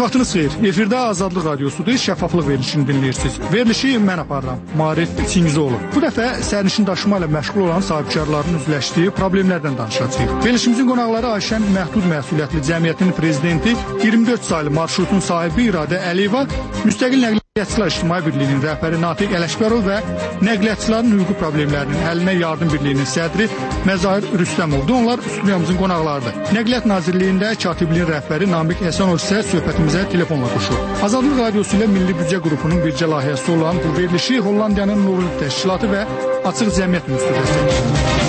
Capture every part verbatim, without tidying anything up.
Vaxtınız xeyir. Efirdə Azadlıq Radiosudur, şəffaflıq verilişini dinləyirsiniz. Verilişi mən aparıram, Maarif Çingizoğlu. Bu dəfə sərnişin daşıma ilə məşğul olan sahibkarların üzləşdiyi problemlərdən danışacağıq. Verilişimizin qonaqları Ayşən Məhdud Məsuliyyətli Cəmiyyətinin prezidenti, iyirmi dörd saylı marşrutun sahibi İradə Əliyeva, Müstəqil Nəqliyyatçılar İctimai Birliyinin rəhbəri Natiq Ələşbərov və Nəqliyyatçıların hüquqi problemlərinin həllinə yardım birliyinin sədri Məzahir Rüstəmovdur. Onlar studiyamızın qonaqlarıdır. Nəqliyyat Nazirliyində katibliyin rəhbəri Namiq Həsənov isə söhbətimizə telefonla qoşulur. Azadlıq Radiosu ilə Milli Büdcə qrupunun bircə layihəsi olan bu verilişi Hollandiyanın Nurlu Təşkilatı və Açıq Cəmiyyət Institutu dəstəkləyir.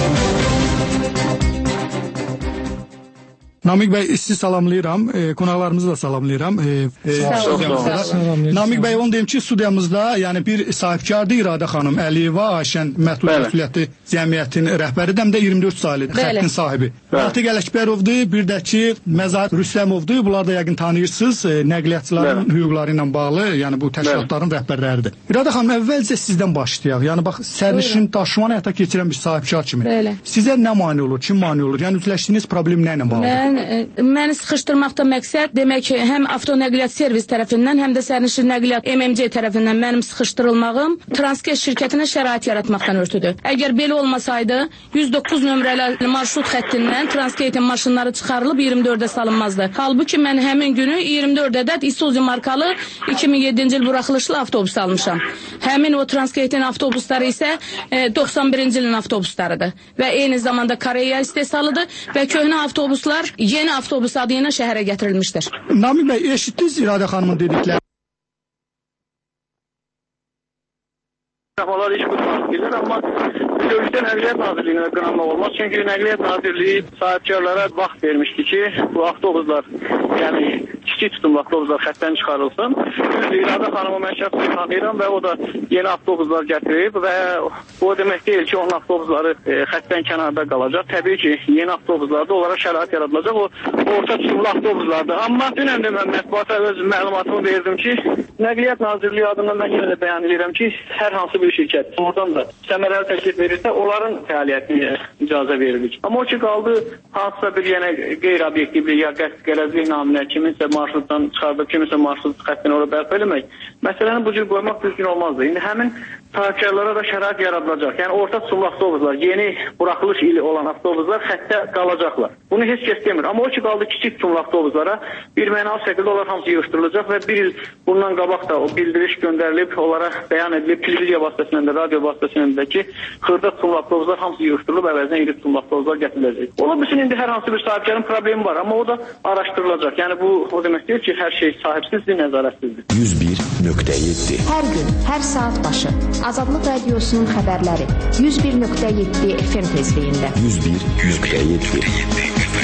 Namiq bəy, sizi salamlayıram, e, qonaqlarımızı da salamlayıram. E, e, Namiq bəy, onu deyim ki, studiyamızda yəni bir sahibkardır İradə xanım Əliyeva, Ayşən Məhdud Məsuliyyətli Cəmiyyətin rəhbəri, həm də iyirmi dörd saylı xəttin sahibi. Natiq Ələşbərovdur, bir də ki, Məzahir Rüstəmovdur. Bunlar da yəqin tanıyırsınız, e, nəqliyyatçıların Bəli. hüquqları ilə bağlı, yəni bu təşkilatların rəhbərləridir. İradə xanım, əvvəlcə sizdən başlayaq. Yəni bax, sərnişin daşımanı həyata keçirən bir sahibkar kimi. Bəli. Sizə nə mane olur, kim mane olur? Yəni üzləşdiyiniz problem nə ilə bağlıdır? Məni sıxışdırmaqda məqsəd demək ki, həm avtonəqliyyat servis tərəfindən, həm də sərnişin nəqliyyat M M C tərəfindən mənim sıxışdırılmağım Transkes şirkətinə şərait yaratmaqdan ötüdür. Əgər belə olmasaydı, yüz doqquz nömrəli marşrut xəttindən Transketin maşınları çıxarılıb iyirmi dördə salınmazdı. Halbuki mən həmin günü iyirmi dörd ədəd Isuzu markalı iki min yeddinci il buraxılışlı avtobus almışam. Həmin o Transketin avtobusları isə e, doxsan birinci ilin avtobuslarıdır və eyni zamanda Koreya istehsalıdır və köhnə avtobuslar yeni avtobus adı ilə şəhərə gətirilmişdir. Namiq bəy, eşitdiniz İradə xanımın dedikləri? Onlar iş qurmaq gedir, amma Dövlətdə Nəqliyyat Nazirliyinə qınanmaq olmaz. Çünki Nəqliyyat Nazirliyi sahibkarlara vaxt vermişdi ki, bu avtobuslar, yəni kiçik tutumlu avtobuslar xəttdən çıxarılsın. İradə xanımı mən şəxsən tanıyıram və o da yeni avtobuslar gətirib və o demək deyil ki, onun avtobusları e, xəttdən kənarda qalacaq. Təbii ki, yeni avtobuslarda onlara şərait yaradılacaq. O orta tutumlu avtobuslardır. Amma dünən də mən mətbuata öz məlumatımı verdim ki, Nəqliyyat Nazirliyi adından mən yenə də bəyan edirəm ki, hər hansı bir şirkət oradan da səmərəli təklif verirsə, onların fəaliyyətini icazə veririk. Amma o ki, qaldı hansısa bir yenə qeyri-obyektivlik ya qəsd qərəzlik naminə kiminsə marşrutdan çıxardıb, kiminsə marşrut xəttini orada bərpa eləmək, məsələni bu cür qoymaq düzgün olmazdı. İndi həmin sahibkarlara da şərait yaradılacaq. Yəni orta tutumlu avtobuslar, yeni buraxılış ili olan avtobuslar xəttə qalacaqlar. Bunu heç kəs demir. Amma o ki, qaldı kiçik tutumlu avtobuslara bir mənalı şəkildə onlar hamısı yığışdırılacaq və bir il bundan qabaq da o bildiriş göndərilib, onlara bəyan edilib, televiziya vasitəsindən də, radio vasitəsindən də ki, xırda tutumlu avtobuslar hamısı yığışdırılıb, əvəzinə iri tutumlu avtobuslar gətiriləcək. Ola bilsin, indi hər hansı bir sahibkarın problemi var, amma o da araşdırılacaq. Yəni bu o demək deyil ki, hər şey sahibsizdir, nəzarətsizdir. yüz bir nöqtə yeddi Hər gün, hər saat başı Azadlıq Radiosunun xəbərləri yüz bir nöqtə yeddi F M tezliyində. yüz bir nöqtə yeddi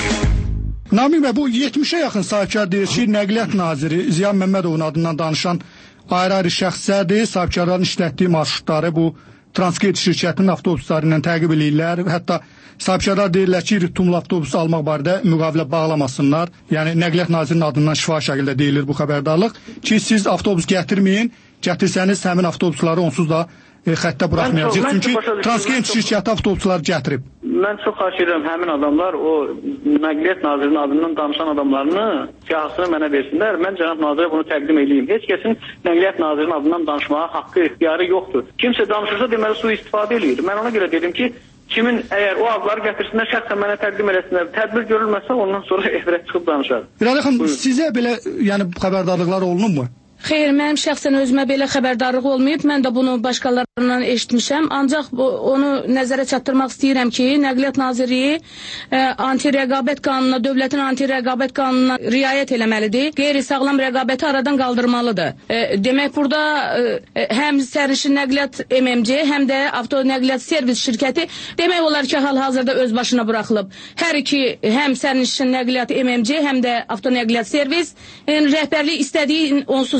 Namiq bəy, bu yetmişə yaxın sahibkar deyir ki, Nəqliyyat Naziri Ziyan Məmmədovun adından danışan ayrı-ayrı şəxslərdir, sahibkarların işlətdiyi marşrutları bu Transket şirkətinin avtobusları ilə təqib edirlər. Hətta sahibkarlar deyirlər ki, tutumlu avtobus almaq barədə müqavilə bağlamasınlar. Yəni Nəqliyyat Nazirinin adından şifahi şəkildə deyilir bu xəbərdarlıq ki, siz avtobus gətirməyin, gətirsəniz həmin avtobusları onsuz da e, xəttə buraxmayacaq. Çünki Transket şirkəti avtobusları gətirib. Mən çox xahiş edirəm, həmin adamlar o Nəqliyyat Nazirinin adından danışan adamlarını siyahısını mənə versinlər. Mən cənab nazirə bunu təqdim edeyim. Heç kəsin Nəqliyyat Nazirinin adından danışmağa haqqı, ixtiyarı yoxdur. Kimsə danışırsa deməli su istifadə edir. Mən ona görə dedim ki, kimin əgər o adları gətirsinlər, şəxsən mənə təqdim eləsinlər. Tədbir görülməsə ondan sonra efirə çıxıb danışar. İradə xanım, sizə belə yəni xəbərdarlıqlar olunubmu? Xeyr, mənim şəxsən özümə belə xəbərdarlıq olmayıb. Mən də bunu başqalarından eşitmişəm. Ancaq bu, onu nəzərə çatdırmaq istəyirəm ki, Nəqliyyat Nazirliyi e, anti-rəqabət qanununa, dövlətin anti-rəqabət qanununa riayət eləməlidir. Qeyri-sağlam rəqabəti aradan qaldırmalıdır. E, demək, burada e, həm sərnişin nəqliyyat M M C, həm də avtonəqliyyat servis şirkəti demək olar ki, hal-hazırda öz başına buraxılıb. Hər iki, həm sərnişin nəqliyyat M M C, həm də avtonəqliyyat servis e, rəhbərlik istədiyi onsuz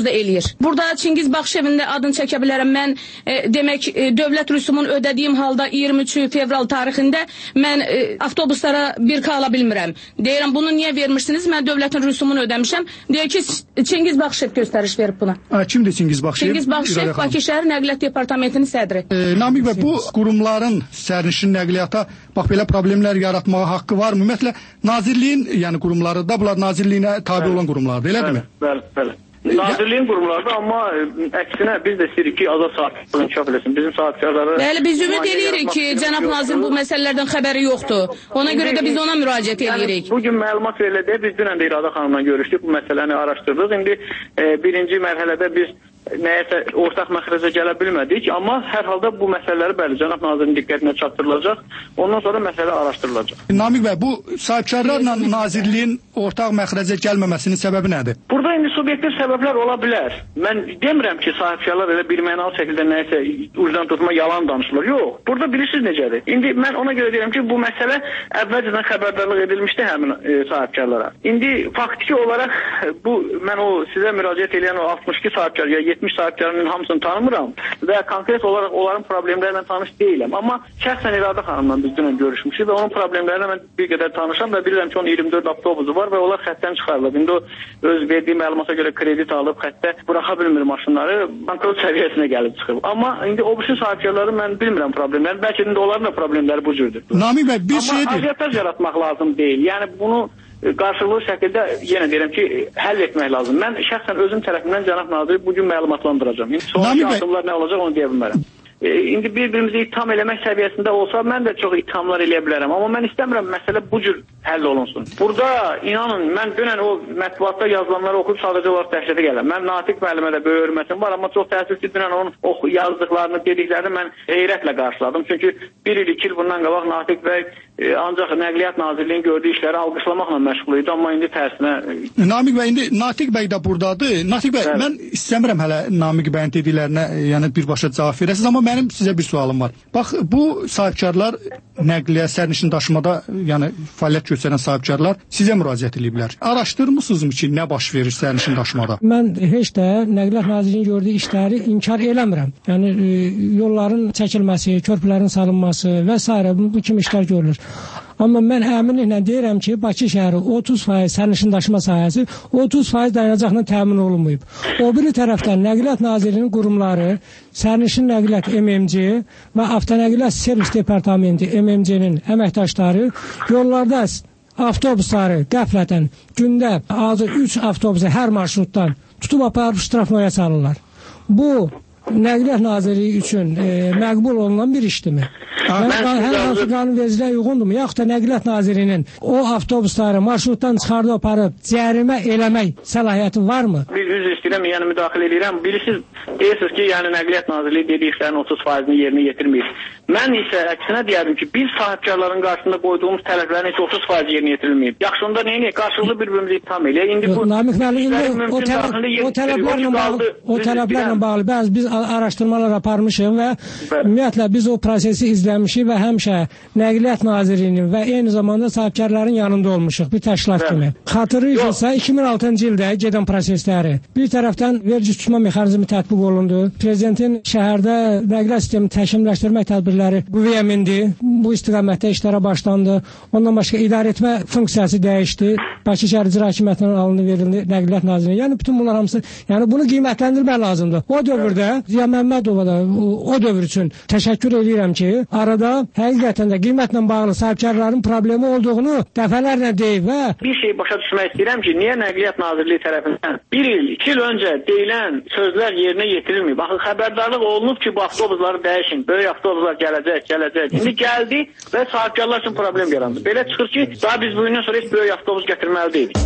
da eləyir. Burada Çingiz Baxşevin də adını çəkə bilərəm. Mən e, demək e, dövlət rüsumunu ödədiyim halda iyirmi üç fevral tarixində mən e, avtobuslara bir ka ala bilmirəm. Deyirəm, bunu niyə vermişsiniz? Mən dövlətin rüsumunu ödəmişəm. Deyir ki, Çingiz Baxşev göstəriş verib buna. Ha, kimdir Çingiz Baxşev? Çingiz Baxşev Bakı şəhər Nəqliyyat Departamentinin sədri. E, Namiq bəy, bu qurumların sərnişin nəqliyyata bax belə problemlər yaratmağa haqqı var mı? Ümumiyyətlə Nazirliyin, yəni qurumları da bunlar Nazirliyinə tabe olan qurumlardır, elədirmi? Bəli, bəli. Nazirliyin qurumlarıdır, amma əksinə biz də istəyirik ki, azad sahibkarlar inkişaf eləsin. Bizim sahibkarları... Bəli, biz ümid edirik ki, cənab nazir bu məsələlərdən xəbəri yoxdur. Ona görə də biz ona müraciət edirik. Yəni, bugün məlumat verildi, biz dünən də İradə xanımla görüşdük, bu məsələni araşdırdıq. İndi e, birinci mərhələdə biz nəyəsə ortaq məxrəcə gələ bilmədik, amma hər halda bu məsələləri bəli, cənab nazirin diqqətinə çatdırılacaq. Ondan sonra məsələ araşdırılacaq. Namiq bəy, bu sahibkarlarla nazirliyin ortaq məxrəcə gəlməməsinin səbəbi nədir? Burada indi subyektiv səbəblər ola bilər. Mən demirəm ki, sahibkarlar elə bir mənalı şəkildə nəyəsə ucdan tutma, yalan danışırlar. Yox, burada bilirsiniz necədir. İndi mən ona görə deyirəm ki, bu məsələ əvvəlcədən xəbərdarlıq edilmişdi həmin e, sahibkarlara. İndi faktiki olaraq bu, mən o sizə müraciət edən o altmış iki sahibkar ya yetmiş sahibkarının hamısını tanımıram və konkret olaraq onların problemlərlə tanış deyiləm. Amma şəxsən İradə xanımla biz dünən görüşmüşük və onun problemlərinə mən bir qədər tanışam və bilirəm ki, onun iyirmi dörd avtobusu var və onlar xəttdən çıxarılıb. İndi o öz verdiyi məlumata görə kredit alıb xəttə buraxa bilmir maşınları, bankrot səviyyəsinə gəlib çıxıb. Amma indi o birisi sahibkarları mən bilmirəm problemləri. Bəlkə indi onların da problemləri bu cürdür. Namiq bəy, bir şeydir. Amma aziyyatlar yaratmaq lazım deyil. Yəni bunu qarşılıqlı şəkildə yenə deyirəm ki, həll etmək lazım. Mən şəxsən özüm tərəfimdən cənab naziri bugün məlumatlandıracağam. İndi sonraki addımlar nə olacaq onu deyə bilmərəm. E, indi bir-birimizi ittiham eləmək səviyyəsində olsa mən də çox ittihamlar eləyə bilərəm. Amma mən istəmirəm məsələ bu cür həll olunsun. Burada inanın, mən dünən o mətbuatda yazılanları oxuyub sadəcə olaraq dəhşətə gələm. Mən Natiq müəllimə də böyük hörmətim var, amma çox təəssüf ki, dünən onun oxu yazdıqlarını, dediklərini mən heyrətlə qarşıladım. Çünki bir il, iki il bundan qabaq Natiq bəy e, ancaq Nəqliyyat Nazirliyinin gördüyü işləri alqışlamaqla məşğul idi, amma indi tərsinə... Namiq bəy, indi Natiq bəy də buradadır. Natiq bəy, evet. Mən istəmirəm hələ Namiq bəyin dediklərinə yəni birbaşa cavab verəsiniz, amma mənim sizə bir sualım var. Bax, bu sahibkarlar nəqliyyat, sərnişin daşımada yəni fəaliyyət göstərən sahibkarlar sizə müraciət ediblər. Araşdırmısınızmı ki, nə baş verir sərnişin daşımada? Mən heç də Nəqliyyat Nazirliyinin gördüyü işləri inkar eləmirəm. Yəni yolların çəkilməsi, körpülərin salınması və s. bu, bu kimi işlər görülür. Amma mən əminliklə deyirəm ki, Bakı şəhəri otuz faiz sərnişin daşıma sahəsi otuz faiz dayanacaqla təmin olunmayıb. O biri tərəfdən Nəqliyyat Nazirliyinin qurumları, Sərnişin Nəqliyyat M M C və Avtonəqliyyat Servis Departamenti M M C-nin əməkdaşları yollarda avtobusları qəflətən gündə azı üç avtobusu hər marşrutdan tutub aparıb ştrafnoya salırlar. Bu Nəqliyyat Nazirliyi üçün e, məqbul olunan bir işdirmi? Hər hansı qanunvericiliyə uyğundurmu? Yaxud da Nəqliyyat Nazirliyinin o avtobusları marşrutdan çıxardı aparıb cərimə eləmək səlahiyyəti varmı? Bir üzr istəyirəm, yəni müdaxilə edirəm. Bilirsiniz, deyirsiniz ki, yəni Nəqliyyat Nazirliyi dediyi işlərin otuz faizini yerinə yetirmir. Mən isə əksinə deyərdim ki, biz sahibkarların qarşısında qoyduğumuz tələblərin heç otuz faiz yerinə yetirilməyib. Yaxşında neyini? Qarşılıqlı bir-birimizi itham eləyək. İndi bu Namiq müəllim, o tələblərlə bağlı, o tələblərlə bağlı bəzi biz araşdırmalar aparmışıq və ümumiyyətlə biz o prosesi izləmişik və həmişə Nəqliyyat Nazirliyinin və eyni zamanda sahibkarların yanında olmuşuq bir təşkilat kimi. Xatırlayırsınızsa iki min altıncı ildə gedən prosesləri bir tərəfdən vergi tutma mexanizmi tətbiq olundu. Prezidentin şəhərdə nəqliyyat sistemini təkmilləşdirmək tədbirləri qüvvəyə mindi. Bu istiqamətdə işlərə başlandı. Ondan başqa idarəetmə funksiyası dəyişdi. Bakı şəhər İcra Hakimiyyətindən alındı, verildi Nəqliyyat Nazirliyinə. Yəni bütün bunlar hamısı, yəni bunu qiymətləndirmək lazımdır. O dövrdə Ziya Məmmədova da o, o dövr üçün təşəkkür edirəm ki, arada həqiqətən də qiymətlə bağlı sahibkarların problemi olduğunu dəfələrlə deyib və bir şey başa düşmək istəyirəm ki, niyə Nəqliyyat Nazirliyi tərəfindən bir il, iki il öncə deyilən sözlər yerinə yetirilməyib. Baxın, xəbərdarlıq olunub ki, bu avtobusları dəyişin, böyük avtobuslar gələcək, gələcək. İndi gəldi və sahibkarlar üçün problem yarandı. Belə çıxır ki, daha biz bugündən sonra heç böyük avtobus gətirməli deyilik.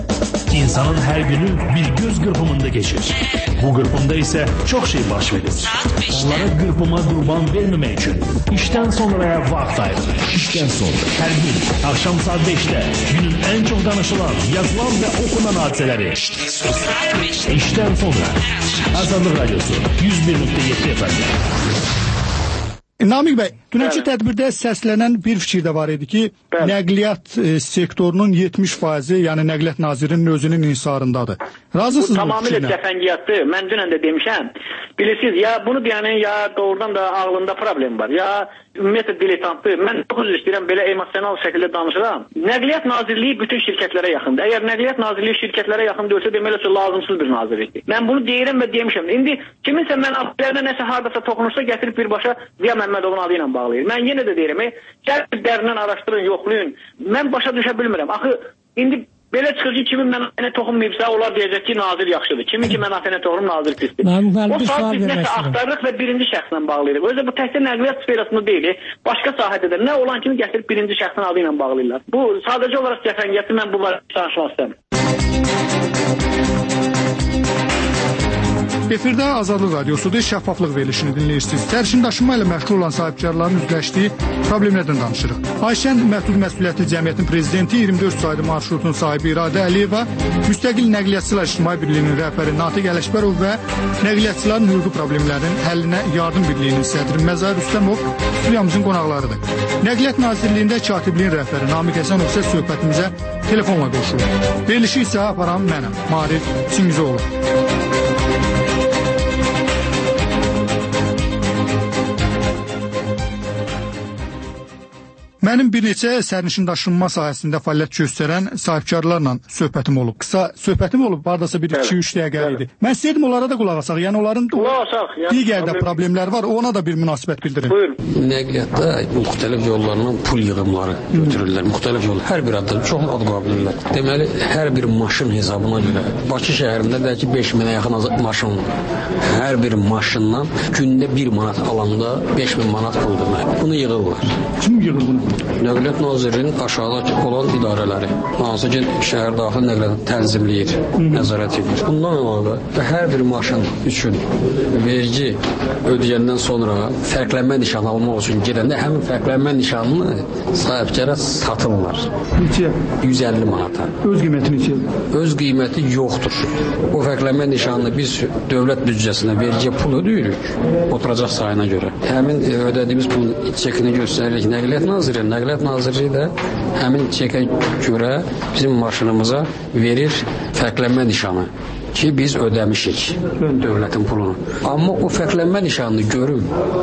İnsanın hər günü bir göz qırpımında geçir. Bu qırpımda isə çox şey baş verir. Onlara qırpıma qurban verməmək üçün işdən sonraya vaxt ayırır. İşdən sonra hər gün axşam saat beşdə günün ən çox danışılan, yazılan və okunan hadisələri. İşdən sonra Azadlıq Radyosu yüz bir nöqtə yeddi F M. Namiq bəy, Dünənki tədbirdə səslənən bir fikir də var idi ki, bəli, nəqliyyat e, sektorunun yetmiş faizi, yəni Nəqliyyat Nazirinin özünün insarındadır. Razısınız bu tamamilə cəfəngiyatdır. Mən dünən də demişəm. Bilirsiniz, ya bunu deyənin ya doğrudan da ağlında problem var, ya ümumiyyətlə diletantdır. Mən çox üzr istəyirəm, belə emosional şəkildə danışıram. Nəqliyyat Nazirliyi bütün şirkətlərə yaxındır. Əgər Nəqliyyat Nazirliyi şirkətlərə yaxın deyilsə, deməli ki, lazımsız bir nazirlikdir. Mən bunu deyirəm və demişəm. İndi kiminsə mən abilərdə nəsə hardasa toxunursa gətirib birbaşa Ziya Məmmədovun adı ilə bağlayır. Mən yenə də deyirəm, gəl dərindən araşdırın, yoxlayın. Mən başa düşə bilmirəm. Axı indi belə çıxır ki, kimin mənafəyə toxunmayıbsa, onlar deyəcək ki, nazir yaxşıdır. Kimin ki mənafəyə toxunur, nazir pisdir. O saat biz nəsə axtarırıq və birinci şəxslə bağlayırıq. Özə bu təkcə nəqliyyat sferasında deyil, başqa sahədə də nə olan kimi gətirib birinci şəxsin adı ilə bağlayırlar. Bu sadəcə olaraq cəfəngiyatdır, mən bu barədə danışmaq istəmirəm. Efirdə Azadlıq Radiosudur, şəffaflıq verilişini dinləyirsiniz. Sərnişin daşınma ilə məşğul olan sahibkarların üzləşdiyi problemlərdən danışırıq. Ayşən Məhdud Məsuliyyətli Cəmiyyətin prezidenti, iyirmi dörd saylı marşrutun sahibi İradə Əliyeva, Müstəqil Nəqliyyatçılar İctimai Birliyinin rəhbəri Natiq Ələşbərov və nəqliyyatçıların hüquqi problemlərinin həllinə yardım birliyinin sədri Məzar Rüstəmov studiyamızın qonaqlarıdır. Nəqliyyat Nazirliyində katibliyin rəhbəri Namiq Həsənov isə söhbətimizə telefonla qoşulur. Verilişi isə aparan mənəm, Maarif Çingizoğlu. Mənim bir neçə sərnişin daşınma sahəsində fəaliyyət göstərən sahibkarlarla söhbətim olub. Qısa söhbətim olub, hardasa bir iki üç dəqiqə idi. Mən istəyirdim onlara da qulaq asaq. Yəni onların digər də problemləri var. Ona da bir münasibət bildirin. Buyurun. Nəqliyyatda müxtəlif yollarla pul yığımları götürürlər. Müxtəlif yol. Hər bir adda çox ad qabilirlər. Deməli, hər bir maşın hesabına görə Bakı şəhərində də ki beş minə yaxın maşın var. Hər bir maşından gündə bir manat alanda beş min manat pul demək. Bunu yığırlar. Kim yığır bunu? Nəqliyyat Nazirliyinin aşağıda olan idarələri, hansı ki şəhər daxil nəqliyyatı tənzimləyir, nəzarət edir. Bundan əlavə hər bir maşın üçün vergi ödəyəndən sonra fərqlənmə nişanı almaq üçün gedəndə həmin fərqlənmə nişanını sahibkara satırlar. Neçə? yüz əlli manata. Öz qiyməti neçə? Öz qiyməti yoxdur. O fərqlənmə nişanını biz dövlət büdcəsinə vergi pul ödəyirik, oturacaq sayına görə. Həmin ödədiyimiz pul çekini göstəririk Nəqliyyat Nazirliyi. Nəqliyyat Nazirliyi də həmin çekə görə bizim maşınımıza verir fərqlənmə nişanı ki biz ödəmişik dövlətin pulunu. Amma o fərqlənmə nişanını görüm,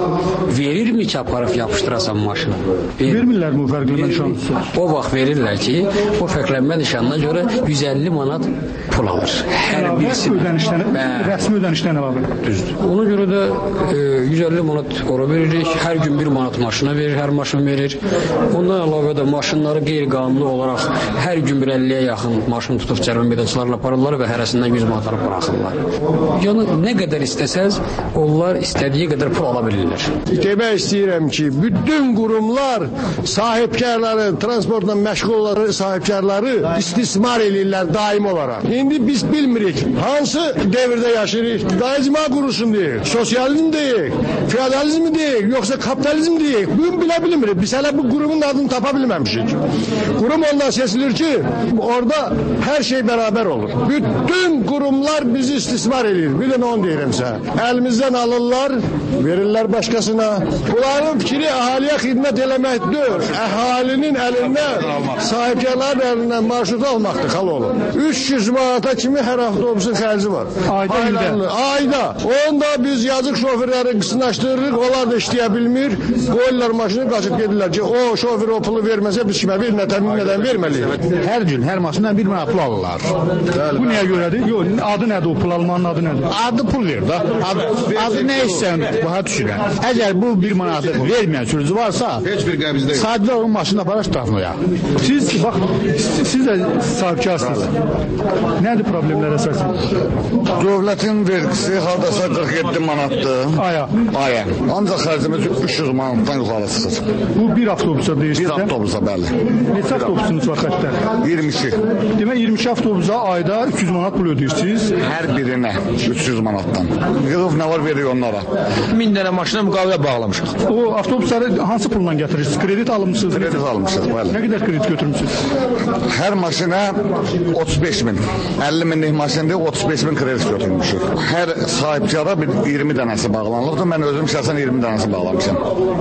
verirmi ki aparıb yapışdırasan maşına? Ver, Vermirlər mi o fərqlənmə nişanını? O vaxt verirlər ki o fərqlənmə nişanına görə yüz əlli manat pul alır. Hər birisi ödənişdən, rəsmi ödənişdən əlavə. Düzdür. Ona görə də e, yüz əlli manat ora veririk. Hər gün bir manat maşına verir, hər maşın verir. Ondan əlavə də maşınları qeyri-qanuni olaraq hər gün bir əlliyə yaxın maşın tutub cərimə meydançalarına aparırlar və hərəsindən yüz manat alıb buraxırlar. Yəni nə qədər istəsəz, onlar istədiyi qədər pul ala bilirlər. Demək istəyirəm ki, bütün qurumlar sahibkarları, transportla məşğul olan sahibkarları istismar edirlər daim olaraq. İndi biz bilmirik, hansı devirdə yaşayırıq? Daicma qurusun deyik, sosializm deyik, feodalizm deyik, yoxsa kapitalizm deyik. Bugün bilə bilmirik. Biz hələ bu qurumun adını tapa bilməmişik. Qurum ondan seçilir ki, orada hər şey bərabər olur. Bütün qurumlar bizi istismar edir. Bilin onu deyirəmsə. Əlimizdən alırlar, verirlər başqasına. Bunların fikri əhaliyə xidmət eləməkdir. Əhalinin əlindən, sahibkarların əlindən marşrutu almaqdır, xal olur. üç yüz manata kimi hər avtobusun xərci var. Ayda ildə. Ayda. Onda biz yazıq şoförləri qısınlaşdırırıq, onlar da işləyə bilmir. Qoyurlar maşını, qaçıb gedirlər ki, o şoför o pulu verməsə biz kimə bir nədən, nədən verməliyik. Hər gün, hər maşından bir manat pul alırlar. Bu niyə görədir? Yox, adı nədir o pul almanın adı nədir? Adı pul verir da. Adı, adı nə istəyən baha düşürən. Əgər bu bir manatı verməyən sürücü varsa, heç bir qəbizdə yox. Sadəcə onun maşını aparaq tutaqmaya. Siz, bax, siz də sahibkarsınız. Nədir problemlər əsasən? Dövlətin vergisi hardasa qırx yeddi manatdır. Aya. Aya. Ancaq xərcimiz üç yüz manatdan yuxarı çıxır. Bu bir avtobusa deyirsiniz? Bir avtobusa, bəli. Neçə avtobusunuz var xəttdə? iyirmi iki. Demək iyirmi iki avtobusa ayda üç yüz manat pul ödəyirsiniz? Hər birinə üç yüz manatdan. Yığıb nə var veriyor onlara? min dənə maşına müqavilə bağlamışıq. O avtobusları hansı pulla gətirirsiniz? Kredit almışsınız? Kredit almışıq, bəli. Nə qədər kredit götürmüşsünüz? Hər maşına otuz beş min. əlli minlik maşındır, otuz beş min kredit götürmüşük. Hər sahibkara bir iyirmi dənəsi bağlanılıbdır. Mən özüm şəxsən iyirmi dənəsi bağlamışam.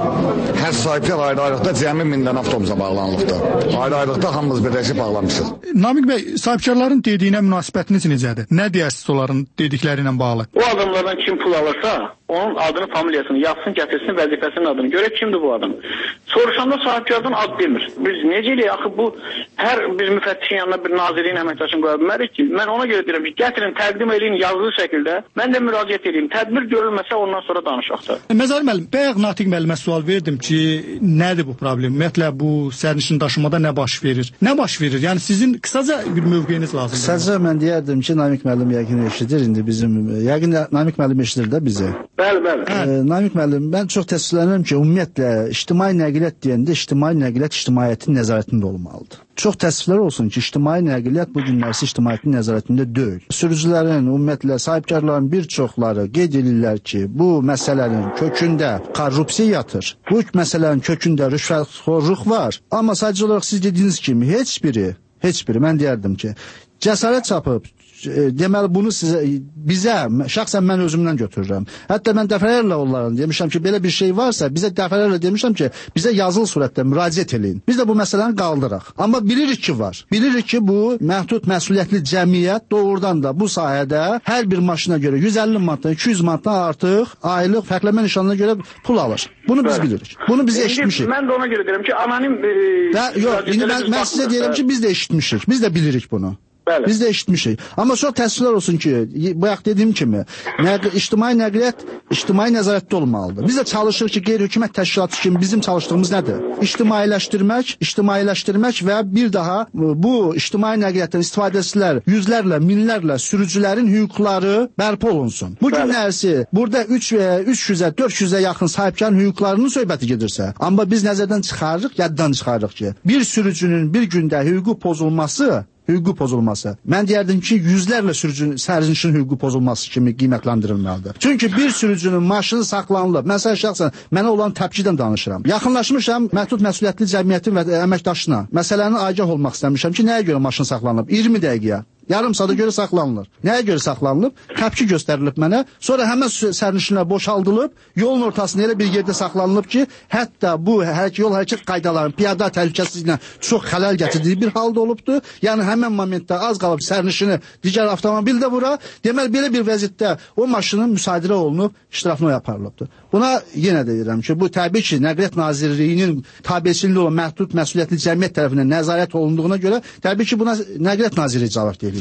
Hər sahibkar ayrı-ayrılıqda cəmi min dənə avtobusa bağlanılıbdır. Ayrı-ayrılıqda hamımız birləşib bağlamışıq. Namiq bəy, sahibkarların dediyinə münasibətiniz necədir? Nə deyərsiniz onların dedikləri ilə bağlı? O adamlardan kim pul alırsa, onun adını, familiyasını yazsın, gətirsin, vəzifəsinin adını. Görək kimdir bu adam. Soruşanda sahibkardan ad demir. Biz necə eləyək? Axı bu hər biz müfəttişin yanına bir nazirin əməkdaşını qoya bilmərik ki. Mən ona görə deyirəm ki, gətirin, təqdim eləyin yazılı şəkildə. Mən də müraciət edeyim. Tədbir görülməsə ondan sonra danışaq da. Məzar müəllim, bayaq Natiq müəllimə sual verdim ki, nədir bu problem? Ümumiyyətlə bu sərnişin daşımada nə baş verir? Nə baş verir? Yəni sizin qısaca bir mövqeyiniz lazımdır. Qısaca mən deyərdim ki, Namiq müəllim yəqin eşidir indi bizim. Yəqin Namiq müəllim eşidir də bizi. Bəli, bəli. E, Namiq müəllim, mən çox təəssüflənirəm ki, ümumiyyətlə ictimai nəqliyyat deyəndə ictimai nəqliyyat ictimaiyyətin nəzarətində olmalıdır. Çox təəssüflər olsun ki, ictimai nəqliyyat bu günlərsi ictimaiyyətin nəzarətində deyil. Sürücülərin, ümumiyyətlə sahibkarların bir çoxları qeyd edirlər ki, bu məsələnin kökündə korrupsiya yatır. Bu məsələnin kökündə rüşvətxorluq var. Amma sadəcə olaraq siz dediyiniz kimi heç biri, heç biri mən deyərdim ki, cəsarət çapıb deməli bunu sizə, bizə, şəxsən mən özümdən götürürəm. Hətta mən dəfələrlə onların demişəm ki, belə bir şey varsa, bizə dəfələrlə demişəm ki, bizə yazılı surətdə müraciət eləyin. Biz də bu məsələni qaldıraq. Amma bilirik ki, var. Bilirik ki, bu məhdud məsuliyyətli cəmiyyət doğrudan da bu sahədə hər bir maşına görə yüz əlli manatdan, iki yüz manatdan artıq aylıq fərqlənmə nişanına görə pul alır. Bunu biz bilirik. Bunu biz eşitmişik. Mən də ona görə deyirəm ki, anonim... Da, yox, indi mən, mən sizə deyirəm ki, biz də eşitmişik. Biz də bilirik bunu. Bəli. Biz də eşitmişik. Amma çox təəssüflər olsun ki, bayaq dediyim kimi, nəql, ictimai nəqliyyat ictimai nəzarətdə olmalıdır. Biz də çalışırıq ki, qeyri-hökumət təşkilatı kimi bizim çalışdığımız nədir? İctimailəşdirmək, ictimailəşdirmək və bir daha bu ictimai nəqliyyatdan istifadəçilər yüzlərlə, minlərlə sürücülərin hüquqları bərpa olunsun. Bu günlərsi burada üç yüzə, dörd yüzə yaxın sahibkarın hüquqlarının söhbəti gedirsə, amma biz nəzərdən çıxarırıq, yaddan çıxarırıq ki, bir sürücünün bir gündə hüququ pozulması hüququ pozulması. Mən deyərdim ki, yüzlərlə sürücünün sərnişin hüququ pozulması kimi qiymətləndirilməlidir. Çünki bir sürücünün maşını saxlanılıb. Mən sən şəxsən mənə olan təpkidən danışıram. Yaxınlaşmışam məhdud məsuliyyətli cəmiyyətin və əməkdaşına. Məsələnin agah olmaq istəmişəm ki, nəyə görə maşın saxlanılıb? iyirmi dəqiqəyə. Yarım saata görə saxlanılır. Nəyə görə saxlanılıb? Təpki göstərilib mənə. Sonra həmən sərnişinlər boşaldılıb, yolun ortasında elə bir yerdə saxlanılıb ki, hətta bu hər yol hərəkət qaydalarının piyada təhlükəsizliyinə çox xələl gətirdiyi bir halda olubdu. Yəni həmən momentdə az qalıb sərnişini digər avtomobildə vura. Deməli belə bir vəziyyətdə o maşının müsadirə olunub, iştirafına aparılıbdı. Buna yenə də deyirəm ki, bu təbii ki, Nəqliyyat Nazirliyinin tabeçiliyində olan məhdud məsuliyyətli cəmiyyət tərəfindən nəzarət olunduğuna görə, təbii ki, buna Nəqliyyat Nazirliyi cavab deyir.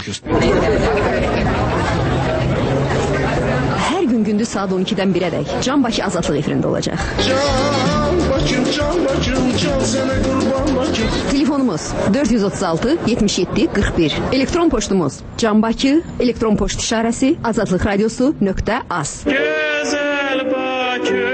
Hər gün gündüz saat on ikidən birədək Can Bakı Azadlıq efirində olacaq. Can Bakım, Can Bakım, can sənə qurban Bakım. Telefonumuz dörd yüz otuz altı yetmiş yeddi qırx bir. Elektron poçtumuz Can Bakı, elektron poçt işarəsi azadlıq radiosu nöqtə az. Gözəl Bakı.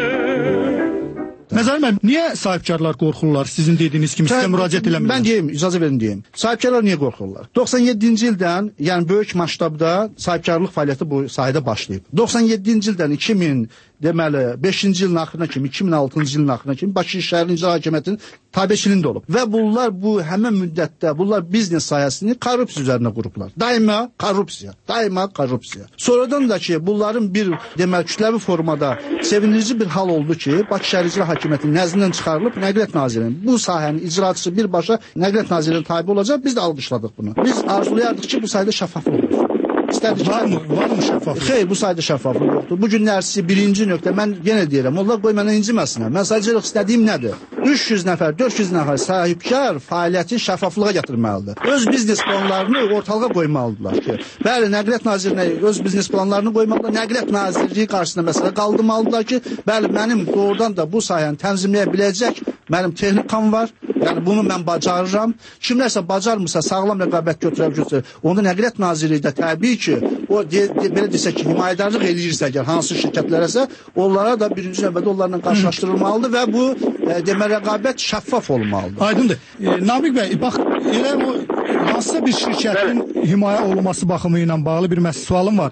Məzar müəllim, niyə sahibkarlar qorxurlar sizin dediyiniz kimi sizə müraciət eləmirlər? Mən deyim, icazə verin deyim. Sahibkarlar niyə qorxurlar? doxsan yeddinci ildən, yəni böyük masştabda sahibkarlıq fəaliyyəti bu sahədə başlayıb. doxsan yeddinci ildən iki min deməli beşinci ilin axırına kimi, iki min altıncı ilin axırına kimi Bakı şəhər İcra Hakimiyyətinin tabeçiliyində olub. Və bunlar bu həmin müddətdə bunlar biznes sahəsini korrupsiya üzərinə qurublar. Daima korrupsiya, daima korrupsiya. Sonradan da ki, bunların bir deməli kütləvi formada sevindirici bir hal oldu ki, Bakı şəhər İcra Hakimiyyətinin nəzdindən çıxarılıb Nəqliyyat Nazirliyinin bu sahənin icraçısı birbaşa Nəqliyyat Nazirliyinin tabe olacaq. Biz də alqışladıq bunu. Biz arzulayardıq ki, bu sayda şəffaflıq olsun. İstədik var mı? Var mı şəffaflıq? Xeyr, bu sayda şəffaflıq yoxdur. Bu günlərsi birinci nöqtə mən yenə deyirəm. Allah qoy mənə inciməsinlər. Mən sadəcə istədiyim nədir? üç yüz nəfər, dörd yüz nəfər sahibkar fəaliyyəti şəffaflığa gətirməlidir. Öz biznes planlarını ortalığa qoymalıdırlar ki, bəli, Nəqliyyat Nazirinə öz biznes planlarını qoymalıdırlar. Nəqliyyat Nazirliyi qarşısında məsələ qaldırmalıdırlar ki, bəli, mənim doğrudan da bu sayəni tənzimləyə biləcək mənim texnikam var. Yəni bunu mən bacarıram. Kimlərsə bacarmırsa, sağlam rəqabət götürər götürər. Onda Nəqliyyat Nazirliyi də təbii ki, o de, de, belə desək ki, himayədarlıq eləyirsə, əgər hansı şirkətlərəsə, onlara da birinci növbədə onlarla qarşılaşdırılmalıdır və bu e, demə rəqabət şəffaf olmalıdır. Aydındır. E, Namiq bəy, bax, elə o hansısa bir şirkətin himayə olunması baxımı ilə bağlı bir məsələ sualım var.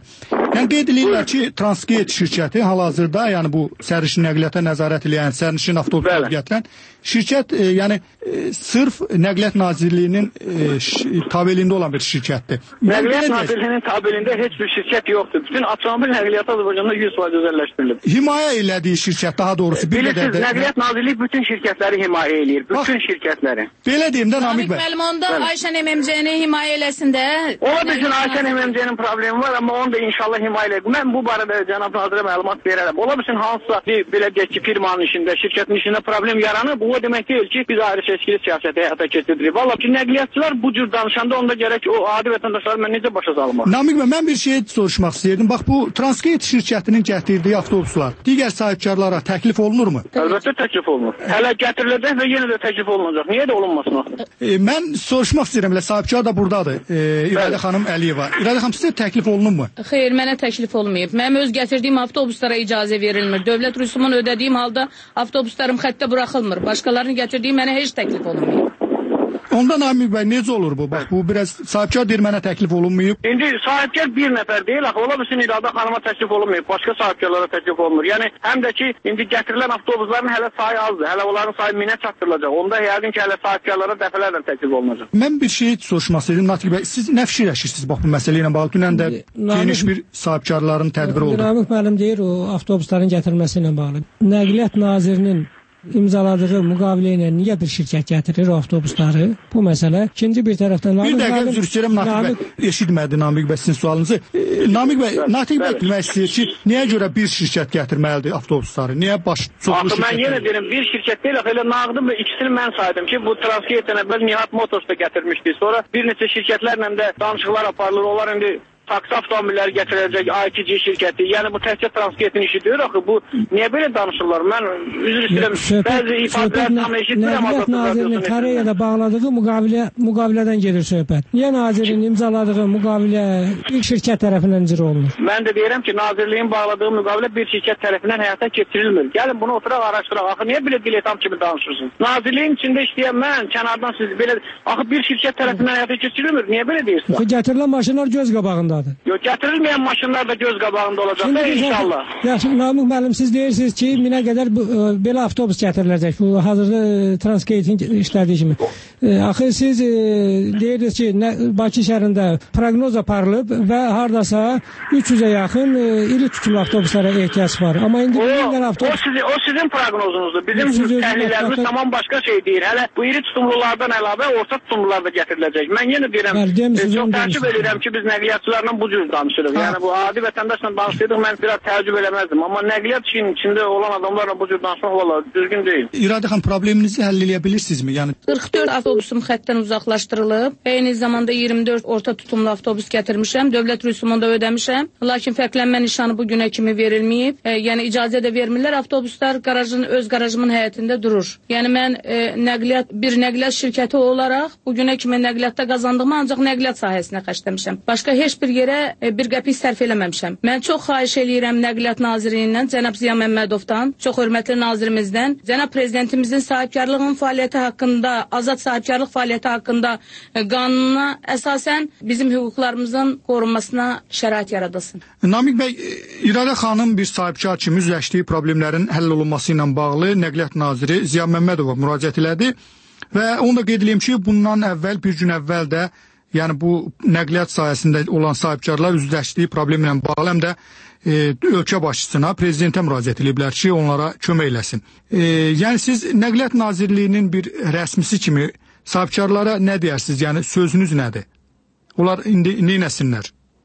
Yəni qeyd edirlər ki, Transgate şirkəti hal-hazırda, yəni bu sərnişin nəqliyyata nəzarət edən, sərnişin avtobusları gətirən şirkət, e, yəni e, sırf Nəqliyyat Nazirliyinin e, tabeliyində olan bir şirkətdir. Nəqliyyat Nazirliyinin tabeliyində heç bir şirkət yoxdur. Bütün avtomobil nəqliyyatı Azərbaycanda yüz faiz özəlləşdirilib. Himayə elədiyi şirkət, daha doğrusu bir qədər də Nəqliyyat Nazirliyi bütün şirkətləri himayə eləyir, bütün Bax, şirkətləri. Belə deyim də Namiq bəy. Müəllim, onda Ayşən M M C-ni himayə eləsin də. Ola bilsin Ayşən M M C-nin problemi var, amma onu da inşallah himayə eləyir. Mən bu barədə cənab nazirə məlumat verərəm. Ola bilsin hansısa bir belə deyək ki, firmanın işində, şirkətin işində problem yaranıb. Bu o demək deyil ki, biz ayrı seçkili siyasəti həyata keçiririk. Vallahi ki, nəqliyyatçılar bu cür danışanda onda gərək o adi vətəndaşları mən necə başa salmaq? Namiq bəy, mən bir şey soruşmaq istəyirdim. Bax, bu Transgate şirkətinin gətirdiyi avtobuslar digər sahibkarlara təklif olunurmu? Əlbəttə təklif olunur. Hələ gətiriləcək və yenə də təklif olunacaq. Niyə də olunmasın? E, mən soruşmaq istəyirəm, elə sahibkar da buradadır. E, İradə xanım Əliyeva. İradə xanım, sizə təklif olunurmu? Xeyr, mənə təklif olunmayıb. Mənim öz gətirdiyim avtobuslara icazə verilmir. Dövlət rüsumunu ödədiyim halda avtobuslarım xəttə buraxılmır. Başqalarının gətirdiyi mənə heç təklif olunmayıb. Onda Namiq bəy, necə olur bu? Bax, bu biraz sahibkar deyir, mənə təklif olunmayıb. İndi sahibkar bir nəfər deyil, axı ola bilsin İradə xanıma təklif olunmayıb, başqa sahibkarlara təklif olunmur. Yəni, həm də ki, indi gətirilən avtobusların hələ sayı azdır, hələ onların sayı minə çatdırılacaq. Onda yəqin ki, hələ sahibkarlara dəfələrlə təklif olunacaq. Mən bir şey soruşmaq istəyirəm, Natiq bəy, siz nə fikirləşirsiniz bax bu məsələ ilə bağlı? Dünən də geniş bir sahibkarların tədbiri oldu. Namiq müəllim deyir, o avtobusların gətirilməsi ilə bağlı. Nəqliyyat Nazirinin imzaladığı müqavilə ilə niyə bir şirkət gətirir o avtobusları? Bu məsələ. İkinci bir tərəfdən Namiq Bir dəqiqə üzr istəyirəm Natiq bəy. Eşitmədi Namiq bəy sizin sualınızı. E, Namiq bəy, Natiq bəy demək istəyir ki, niyə görə bir şirkət gətirməlidir avtobusları? Niyə baş çoxlu şirkət? Mən yenə deyirəm, bir şirkət deyil, elə nağdım və ikisini mən saydım ki, bu Transgate-dən əvvəl Nihat Motors da gətirmişdi. Sonra bir neçə şirkətlərlə də danışıqlar aparılır. Onlar indi taksi avtomobilləri gətirəcək A iki C şirkəti. Yəni bu təkcə Transgate-in işi deyil axı. Bu niyə belə danışırlar? Mən üzr istəyirəm. Bəzi ifadələr tam eşitmirəm. Nəqliyyat Nazirinin Koreyada bağladığı müqavilə müqavilədən gedir söhbət. Niyə nazirin imzaladığı müqavilə bir şirkət tərəfindən icra olunur? Mən də deyirəm ki, nazirliyin bağladığı müqavilə bir şirkət tərəfindən həyata keçirilmir. Gəlin bunu oturaq araşdıraq. Axı niyə belə diletant kimi danışırsınız? Nazirliyin içində işləyən mən, kənardan siz belə axı bir şirkət tərəfindən həyata keçirilmir. Niyə belə deyirsiniz? Gətirilən maşınlar göz qabağında. Yox, gətirilməyən maşınlar da göz qabağında olacaq da inşallah. Yaxşı, Namiq müəllim, siz deyirsiniz ki, minə qədər bu, ə, belə avtobus gətiriləcək. Bu hazırda Transgate-in işlədiyi kimi. Ə, axı siz ə, deyirsiniz ki, nə, Bakı şəhərində proqnoz aparılıb və hardasa üç yüzə yaxın ə, iri tutumlu avtobuslara ehtiyac var. Amma indi o, avtobus... o, sizin, o sizin proqnozunuzdur. Bizim təhlillərimiz tamam başqa şey deyir. Hələ bu iri tutumlulardan əlavə orta tutumlular da gətiriləcək. Mən yenə deyirəm, e, çox təəccüb edirəm ki, biz nəqliyyatçılarla bu cür danışırıq. Yəni bu adi vətəndaşla danışırdıq, mən biraz təəccüb eləməzdim. Amma nəqliyyat işinin içində olan adamlarla bu cür danışmaq vallahi düzgün deyil. İradə xanım, probleminizi həll edə bilirsinizmi? Yəni qırx dörd avtobusum xəttdən uzaqlaşdırılıb. Eyni zamanda iyirmi dörd orta tutumlu avtobus gətirmişəm. Dövlət rüsumunu da ödəmişəm. Lakin fərqlənmə nişanı bu günə kimi verilməyib. E, yəni icazə də vermirlər. Avtobuslar qarajın öz qarajımın həyətində durur. Yəni mən e, nəqliyyat bir nəqliyyat şirkəti olaraq bu günə kimi nəqliyyatda qazandığımı ancaq nəqliyyat sahəsinə xərcləmişəm. Başqa heç bir yerə e, bir qəpik sərf eləməmişəm. Mən çox xahiş eləyirəm Nəqliyyat Nazirliyindən, cənab Ziya Məmmədovdan, çox hörmətli nazirimizdən, cənab prezidentimizin sahibkarlığın fəaliyyəti haqqında, azad sahibkarlıq fəaliyyəti haqqında e, qanuna əsasən bizim hüquqlarımızın qorunmasına şərait yaradılsın. Namiq bəy, İradə xanım bir sahibkar kimi üzləşdiyi problemlərin həll olunması ilə bağlı Nəqliyyat Naziri Ziya Məmmədova müraciət elədi və onu da qeyd edeyim ki, bundan əvvəl bir gün əvvəl də yəni bu nəqliyyat sahəsində olan sahibkarlar üzləşdiyi problemlə bağlı həm də e, ölkə başçısına, prezidentə müraciət ediblər ki, onlara kömək eləsin. E, yəni siz Nəqliyyat Nazirliyinin bir rəsmisi kimi sahibkarlara nə deyərsiniz? Yəni sözünüz nədir? Onlar indi nə etsinlər?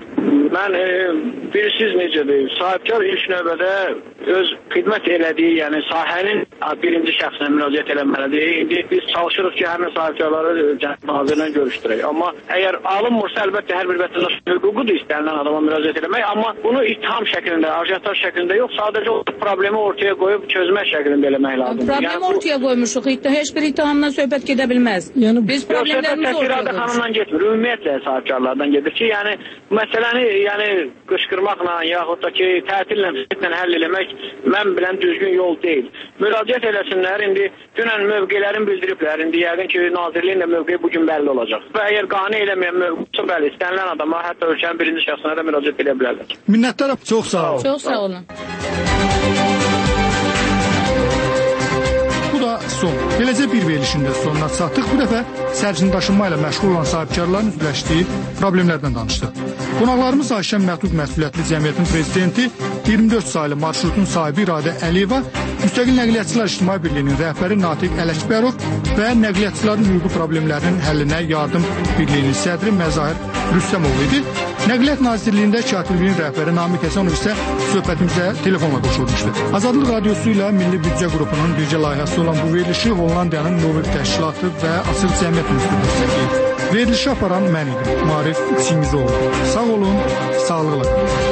Mən e, bilirsiniz necədir? Sahibkar ilk növbədə öz xidmət elədiyi, yəni sahənin birinci şəxsinə müraciət eləməlidir. İndi biz çalışırıq ki, həmin sahibkarları Cənab Nazirlə görüşdürək. Amma əgər alınmırsa, əlbəttə hər bir vətəndaş hüququdur istənilən adama müraciət eləmək. Amma bunu ittiham şəklində, ajitaj şəklində yox, sadəcə o problemi ortaya qoyub çözmək şəklində eləmək lazımdır. Problemi yəni, ortaya qoymuşuq. Heç bir ittihamdan söhbət gedə bilməz. Yəni, biz problemlərimizi ortaya qoymuşuq. Xanımdan getmir, ümumiyyətlə sahibkarlardan gedir ki, yəni məsələni yəni qışqırmaqla yaxud da ki, tətillə həll eləmək mən bilən düzgün yol deyil. Müraciət eləsinlər, indi dünən mövqelərin bildiriblər, indi yəqin ki, nazirliyin də mövqeyi bugün bəlli olacaq. Və əgər qane eləməyən mövqeyi bəli, istənilən adama, hətta ölkənin birinci şəxsına da müraciət edə bilərlər. Minnətdarım, çox sağ olun. Çox sağ olun. Bu da son. Beləcə bir verilişində sonuna çatdıq. Bu dəfə sərnişin daşınma ilə məşğul olan sahibkarların üzləşdiyi problemlərdən danışdıq. Qonaqlarımız Ayşən Məhdud Məsuliyyətli Cəmiyyətin prezidenti, iyirmi dörd saylı marşrutun sahibi İradə Əliyeva, Müstəqil Nəqliyyatçılar İctimai Birliyinin rəhbəri Natiq Ələkbərov və nəqliyyatçıların hüquqi problemlərinin həllinə yardım birliyinin sədri Məzahir Rüstəmov idi. Nəqliyyat Nazirliyində katibliyin rəhbəri Namiq Həsənov isə söhbətimizə telefonla qoşulmuşdu. Azadlıq Radiosu ilə Milli Büdcə qrupunun bircə layihəsi olan bu verilişi Hollandiyanın Nobel Təşkilatı və Açıq Cəmiyyət İnstitutu dəstəkləyir. Verilişi aparan mən idim, Maarif Çingizoğlu. Sağ olun, sağlıqla qalın.